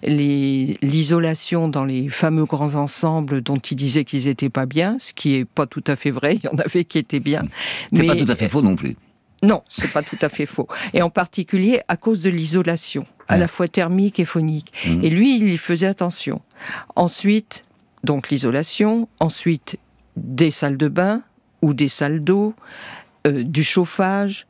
les, l'isolation dans les fameux grands ensembles dont il disait qu'ils n'étaient pas bien, ce qui n'est pas tout à fait vrai. Il y en avait qui étaient bien.
C'est
mais...
pas tout à fait faux non plus.
Non, c'est pas tout à fait faux. Et en particulier à cause de l'isolation, à ouais. la fois thermique et phonique. Mmh. Et lui, il y faisait attention. Ensuite, donc l'isolation. Ensuite, des salles de bain ou des salles d'eau. Euh, du chauffage,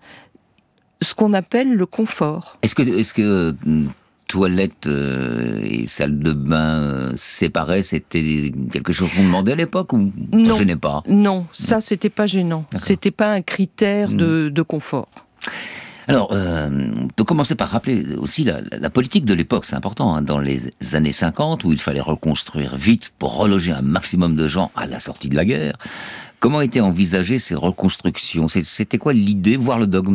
ce qu'on appelle le confort.
Est-ce que, est-ce que euh, toilettes euh, et salles de bain euh, séparées, c'était quelque chose qu'on demandait à l'époque ou
non,
ça gênait pas ?
Non, ça c'était pas gênant. D'accord. C'était pas un critère mmh. de, de confort.
Alors, euh, on peut commencer par rappeler aussi la, la politique de l'époque, c'est important, hein, dans les années cinquante, où il fallait reconstruire vite pour reloger un maximum de gens à la sortie de la guerre. Comment étaient envisagées ces reconstructions ? C'était quoi l'idée, voire le dogme ?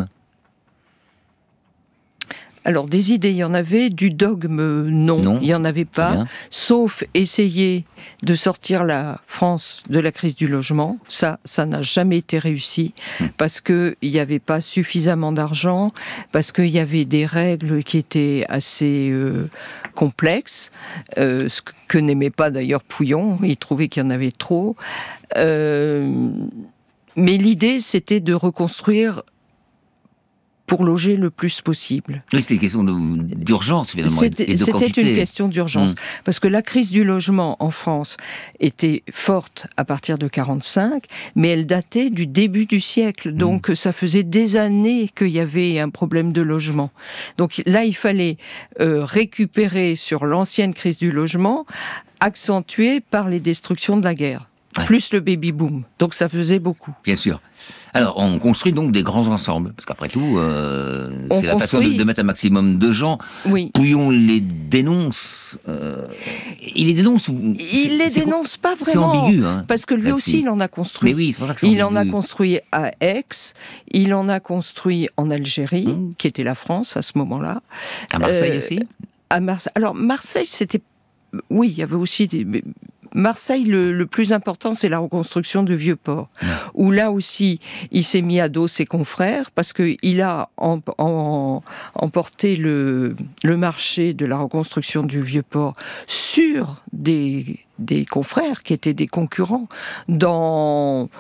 Alors, des idées, il y en avait. Du dogme, non, non. il n'y en avait pas. Sauf essayer de sortir la France de la crise du logement. Ça, ça n'a jamais été réussi. Hum. Parce qu'il n'y avait pas suffisamment d'argent, parce qu'il y avait des règles qui étaient assez euh, complexes, euh, ce que n'aimait pas d'ailleurs Pouillon. Il trouvait qu'il y en avait trop. Euh, mais l'idée, c'était de reconstruire pour loger le plus possible.
Oui, c'était une question de, d'urgence, finalement,
c'était,
et de
c'était
quantité.
C'était une question d'urgence. Mmh. Parce que la crise du logement en France était forte à partir de quarante-cinq, mais elle datait du début du siècle. Donc, mmh. ça faisait des années qu'il y avait un problème de logement. Donc là, il fallait euh, récupérer sur l'ancienne crise du logement, accentuée par les destructions de la guerre. Ouais. Plus le baby-boom. Donc ça faisait beaucoup.
Bien sûr. Alors, on construit donc des grands ensembles, parce qu'après tout, euh, c'est la construit... façon de, de mettre un maximum de gens.
Oui.
Pouillon les dénonce. Euh, il les dénonce ou...
Il les dénonce pas vraiment.
C'est ambigu, hein.
Parce que lui
là-dessus.
aussi, il en a construit.
Mais oui, c'est pour ça que c'est
il
ambigu.
en a construit à Aix, il en a construit en Algérie, mmh. qui était la France à ce moment-là.
À Marseille euh, aussi
à Marseille. Alors, Marseille, c'était... Oui, il y avait aussi des... Marseille, le, le plus important, c'est la reconstruction du Vieux-Port, ouais. où là aussi, il s'est mis à dos ses confrères, parce qu'il a en, en, emporté le, le marché de la reconstruction du Vieux-Port sur des, des confrères qui étaient des concurrents, dans...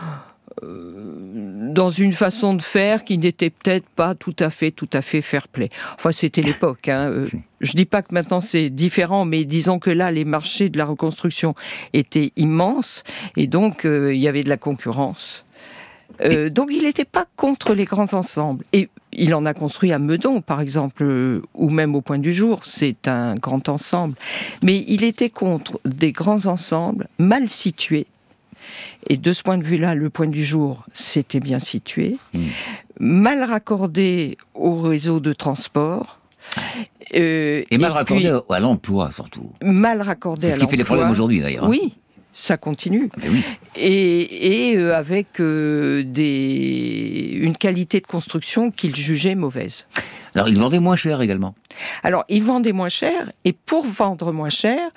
dans une façon de faire qui n'était peut-être pas tout à fait, tout à fait fair-play. Enfin, c'était l'époque. Hein. Euh, je dis pas que maintenant c'est différent, mais disons que là, les marchés de la reconstruction étaient immenses, et donc euh, il y avait de la concurrence. Euh, donc il n'était pas contre les grands ensembles. Et il en a construit à Meudon, par exemple, euh, ou même au Point du Jour. C'est un grand ensemble. Mais il était contre des grands ensembles mal situés. Et de ce point de vue-là, le Point du Jour, c'était bien situé, mmh. mal raccordé au réseau de transport.
Euh, et mal et raccordé puis, à l'emploi, surtout.
Mal raccordé à l'emploi.
C'est ce qui fait les problèmes aujourd'hui, d'ailleurs.
Oui, ça continue.
Oui.
Et, et euh, avec euh, des, une qualité de construction qu'il jugeait mauvaise.
Alors, il vendait moins cher également.
Alors, il vendait moins cher, et pour vendre moins cher,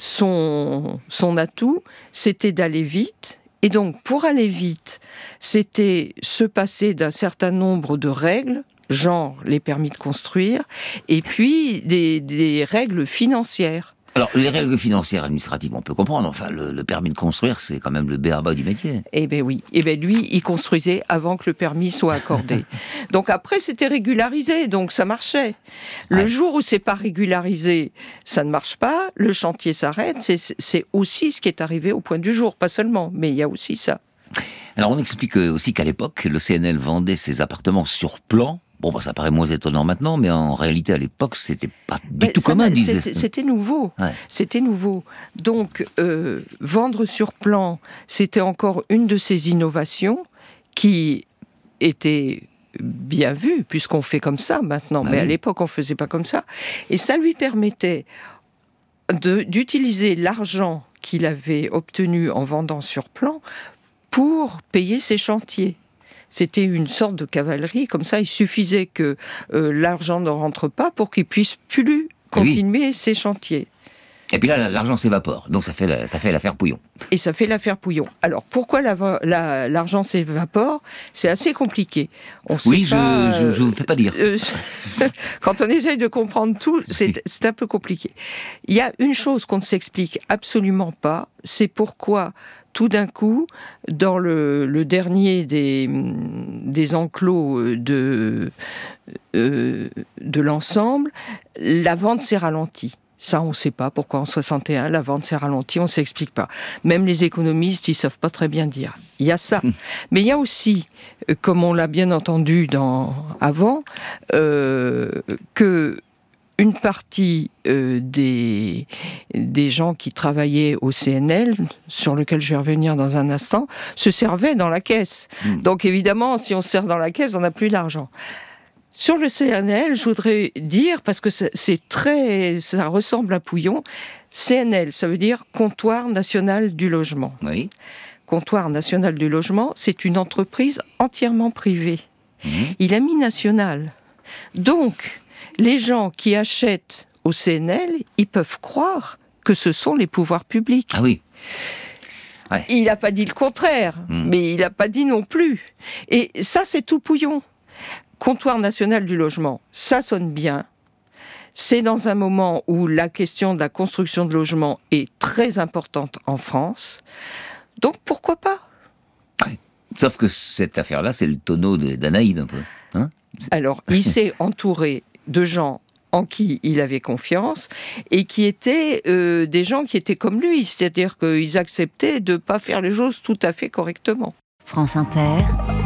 son, son atout, c'était d'aller vite. Et donc, pour aller vite, c'était se passer d'un certain nombre de règles, genre les permis de construire, et puis des, des règles financières.
Alors, les règles financières administratives, on peut comprendre. Enfin, le, le permis de construire, c'est quand même le b a ba du métier.
Eh bien oui. Eh bien lui, il construisait avant que le permis soit accordé. Donc après, c'était régularisé, donc ça marchait. Le ouais. jour où c'est pas régularisé, ça ne marche pas, le chantier s'arrête. C'est, c'est aussi ce qui est arrivé au Point du Jour, pas seulement, mais il y a aussi ça.
Alors on explique aussi qu'à l'époque, le C N L vendait ses appartements sur plan. Bon, bah, ça paraît moins étonnant maintenant, mais en réalité, à l'époque, c'était pas du
ben,
tout commun, disait.
C'était, c'était nouveau. Ouais. C'était nouveau. Donc, euh, vendre sur plan, c'était encore une de ces innovations qui était bien vue, puisqu'on fait comme ça maintenant. Ah mais oui. À l'époque, on faisait pas comme ça. Et ça lui permettait de, d'utiliser l'argent qu'il avait obtenu en vendant sur plan pour payer ses chantiers. C'était une sorte de cavalerie, comme ça, il suffisait que euh, l'argent ne rentre pas pour qu'il puisse plus continuer oui. ses chantiers.
Et puis là, l'argent s'évapore, donc ça fait, la, ça fait l'affaire Pouillon.
Et ça fait l'affaire Pouillon. Alors, pourquoi la, la, l'argent s'évapore ? C'est assez compliqué. On
oui,
sait
je
ne
vous fais pas dire.
Euh, quand on essaye de comprendre tout, c'est, c'est un peu compliqué. Il y a une chose qu'on ne s'explique absolument pas, c'est pourquoi... Tout d'un coup, dans le, le dernier des, des enclos de, euh, de l'ensemble, la vente s'est ralentie. Ça, on ne sait pas pourquoi en soixante et un, la vente s'est ralentie, on ne s'explique pas. Même les économistes, ils ne savent pas très bien dire. Il y a ça. Mais il y a aussi, comme on l'a bien entendu dans, avant, euh, que... Une partie euh, des, des gens qui travaillaient au C N L, sur lequel je vais revenir dans un instant, se servaient dans la caisse. Mmh. Donc évidemment, si on se sert dans la caisse, on n'a plus l'argent. Sur le C N L, je voudrais dire, parce que c'est, c'est très, ça ressemble à Pouillon, C N L, ça veut dire Comptoir National du Logement.
Oui.
Comptoir National du Logement, c'est une entreprise entièrement privée. Mmh. Il a mis national. Donc... Les gens qui achètent au C N L, ils peuvent croire que ce sont les pouvoirs publics.
Ah oui.
Ouais. Il n'a pas dit le contraire, mmh. mais il n'a pas dit non plus. Et ça, c'est tout Pouillon. Comptoir national du logement, ça sonne bien. C'est dans un moment où la question de la construction de logements est très importante en France. Donc, pourquoi pas ?
Ouais. Sauf que cette affaire-là, c'est le tonneau de, d'Anaïde, un peu. Hein ?
Alors, il s'est entouré de gens en qui il avait confiance et qui étaient euh, des gens qui étaient comme lui, c'est-à-dire qu'ils acceptaient de ne pas faire les choses tout à fait correctement.
France Inter.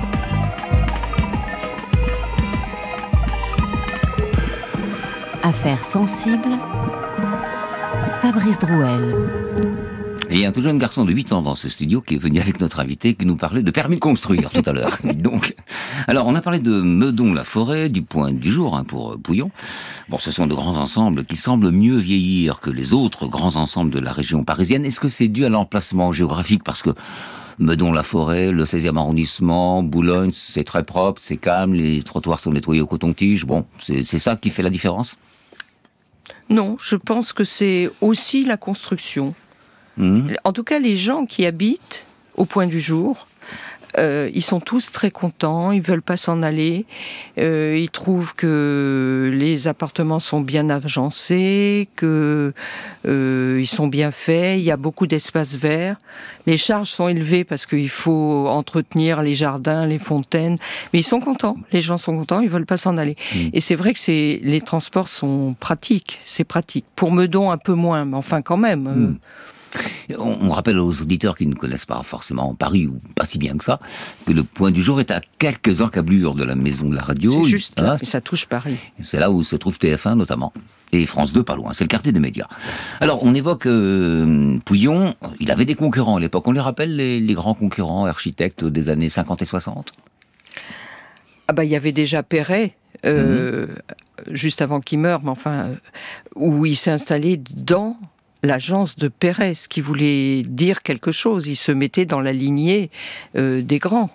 Affaires sensibles. Fabrice Drouel.
Et il y a un tout jeune garçon de huit ans dans ce studio qui est venu avec notre invité qui nous parlait de permis de construire tout à l'heure. Donc, alors on a parlé de Meudon-la-Forêt, du Point du Jour hein, pour Pouillon. Bon, ce sont de grands ensembles qui semblent mieux vieillir que les autres grands ensembles de la région parisienne. Est-ce que c'est dû à l'emplacement géographique ? Parce que Meudon-la-Forêt, le seizième arrondissement, Boulogne, c'est très propre, c'est calme, les trottoirs sont nettoyés au coton-tige. Bon, c'est, c'est ça qui fait la différence ?
Non, je pense que c'est aussi la construction. Mmh. En tout cas, les gens qui habitent au Point du Jour, euh, ils sont tous très contents, ils veulent pas s'en aller, euh, ils trouvent que les appartements sont bien agencés, que euh, ils sont bien faits, il y a beaucoup d'espaces verts. Les charges sont élevées parce qu'il faut entretenir les jardins, les fontaines, mais ils sont contents, les gens sont contents, ils veulent pas s'en aller. Mmh. Et c'est vrai que c'est, les transports sont pratiques, c'est pratique. Pour Meudon, un peu moins, mais enfin quand même... Mmh. Euh,
On rappelle aux auditeurs qui ne connaissent pas forcément Paris, ou pas si bien que ça, que le Point du Jour est à quelques encablures de la maison de la radio.
C'est juste là,
hein,
mais ça touche Paris.
C'est là où se trouve T F un notamment, et France deux pas loin, c'est le quartier des médias. Alors on évoque euh, Pouillon, il avait des concurrents à l'époque, on les rappelle les, les grands concurrents architectes des années cinquante et soixante ?
Ah bah il y avait déjà Perret, euh, mmh. juste avant qu'il meure, mais enfin, où il s'est installé dans... l'agence de Pérez, qui voulait dire quelque chose. Il se mettait dans la lignée euh, des grands.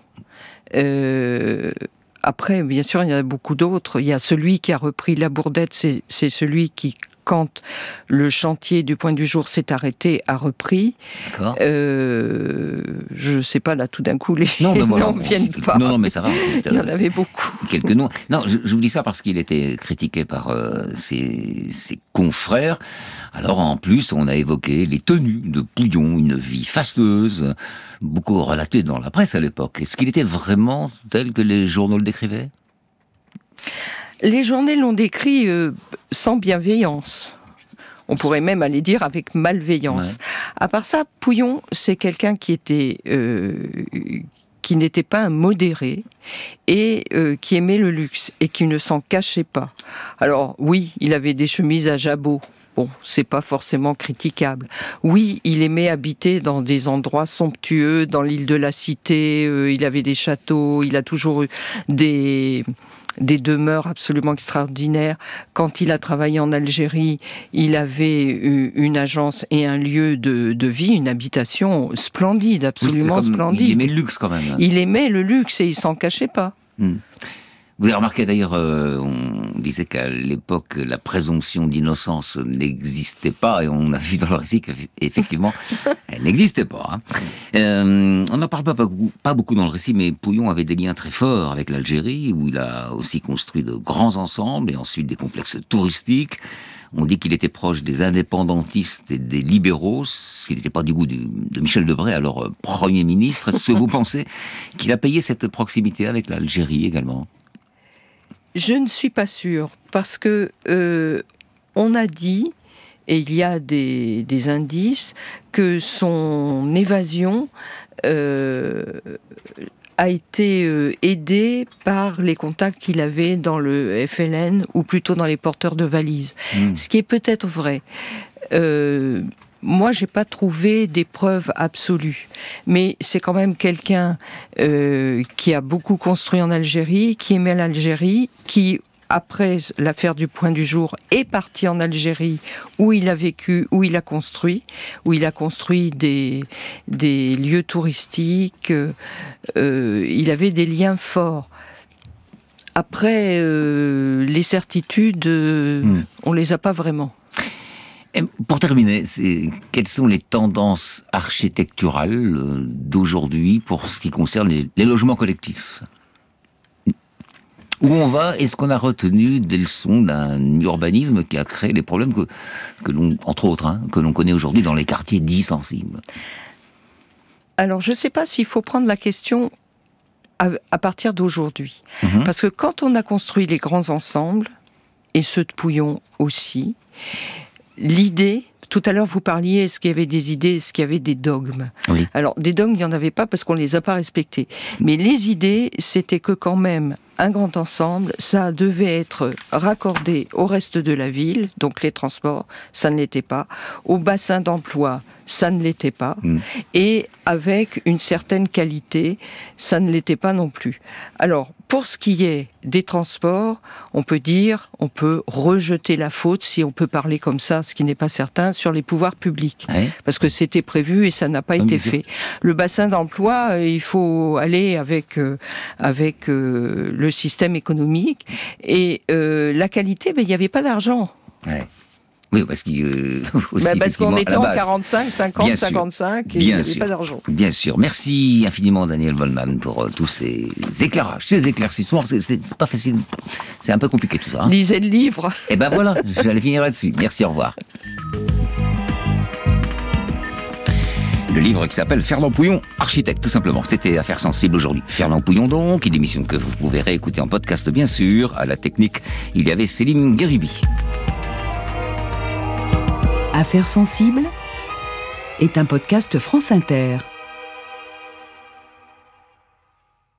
Euh, après, bien sûr, il y en a beaucoup d'autres. Il y a celui qui a repris la Bourdette, c'est, c'est celui qui, quand le chantier du Point du Jour s'est arrêté, a repris.
D'accord.
Euh, je ne sais pas, là, tout d'un coup, les
non, mais voilà,
noms ne viennent pas.
Non, non, mais ça va.
Il y en avait beaucoup.
Quelques noms. Non, je, je vous dis ça parce qu'il était critiqué par euh, ses, ses confrères. Alors, en plus, on a évoqué les tenues de Pouillon, une vie fastueuse, beaucoup relatée dans la presse à l'époque. Est-ce qu'il était vraiment tel que les journaux le décrivaient ?
Les journaux l'ont décrit euh, sans bienveillance. On pourrait même aller dire avec malveillance. Ouais. À part ça, Pouillon, c'est quelqu'un qui était, euh, qui n'était pas un modéré et euh, qui aimait le luxe et qui ne s'en cachait pas. Alors oui, il avait des chemises à jabot. Bon, c'est pas forcément critiquable. Oui, il aimait habiter dans des endroits somptueux, dans l'île de la Cité. Euh, il avait des châteaux. Il a toujours eu des des demeures absolument extraordinaires. Quand il a travaillé en Algérie, il avait eu une agence et un lieu de, de vie, une habitation splendide, absolument
oui, comme,
splendide.
Il aimait le luxe quand même.
Il aimait le luxe et il s'en cachait pas.
Hmm. Vous avez remarqué d'ailleurs, euh, on disait qu'à l'époque, la présomption d'innocence n'existait pas, et on a vu dans le récit qu'effectivement, elle n'existait pas. Hein. Euh, on n'en parle pas, pas, pas beaucoup dans le récit, mais Pouillon avait des liens très forts avec l'Algérie, où il a aussi construit de grands ensembles, et ensuite des complexes touristiques. On dit qu'il était proche des indépendantistes et des libéraux, ce qui n'était pas du goût de, de Michel Debré, alors Premier ministre. Est-ce que vous pensez qu'il a payé cette proximité avec l'Algérie également ?
Je ne suis pas sûre, parce que euh, on a dit, et il y a des, des indices, que son évasion euh, a été euh, aidée par les contacts qu'il avait dans le F L N, ou plutôt dans les porteurs de valises. Mmh. Ce qui est peut-être vrai. Euh, Moi, j'ai pas trouvé des preuves absolues, mais c'est quand même quelqu'un euh, qui a beaucoup construit en Algérie, qui aimait l'Algérie, qui, après l'affaire du Point du Jour, est parti en Algérie, où il a vécu, où il a construit, où il a construit des, des lieux touristiques. Euh, il avait des liens forts. Après, euh, les certitudes, euh, mmh. on les a pas vraiment.
Et pour terminer, c'est, quelles sont les tendances architecturales d'aujourd'hui pour ce qui concerne les, les logements collectifs ? Où on va ? Est-ce qu'on a retenu des leçons d'un urbanisme qui a créé les problèmes que, que l'on, entre autres, hein, que l'on connaît aujourd'hui dans les quartiers dits sensibles ?
Alors, je ne sais pas s'il faut prendre la question à, à partir d'aujourd'hui. Mmh. Parce que quand on a construit les grands ensembles, et ceux de Pouillon aussi, l'idée, tout à l'heure vous parliez, est-ce qu'il y avait des idées, est-ce qu'il y avait des dogmes ? Oui. Alors, des dogmes, il n'y en avait pas parce qu'on ne les a pas respectés. Mais les idées, c'était que quand même, un grand ensemble, ça devait être raccordé au reste de la ville, donc les transports, ça ne l'était pas, au bassin d'emploi, ça ne l'était pas, mmh. et avec une certaine qualité, ça ne l'était pas non plus. Alors, pour ce qui est des transports, on peut dire, on peut rejeter la faute, si on peut parler comme ça, ce qui n'est pas certain, sur les pouvoirs publics. Oui. Parce que c'était prévu et ça n'a pas oui, été fait. Le bassin d'emploi, il faut aller avec, euh, avec euh, le système économique. Et euh, la qualité, ben, il n'y avait pas d'argent.
Oui. Oui, parce, euh, aussi,
bah parce qu'on était en quarante-cinq, cinquante, bien cinquante-cinq, sûr, et il n'y avait sûr, pas d'argent.
Bien sûr. Merci infiniment, Daniel Wollmann, pour euh, tous ces éclairages, ces éclaircissements. C'est, c'est, c'est pas facile, c'est un peu compliqué tout ça. Hein.
Lisez le livre.
Et ben voilà, j'allais finir là-dessus. Merci, au revoir. Le livre qui s'appelle Fernand Pouillon, architecte, tout simplement. C'était Affaires sensibles aujourd'hui. Fernand Pouillon, donc, une émission que vous pouvez réécouter en podcast, bien sûr. À la technique, il y avait Céline Guéribi.
Affaires sensibles est un podcast France Inter.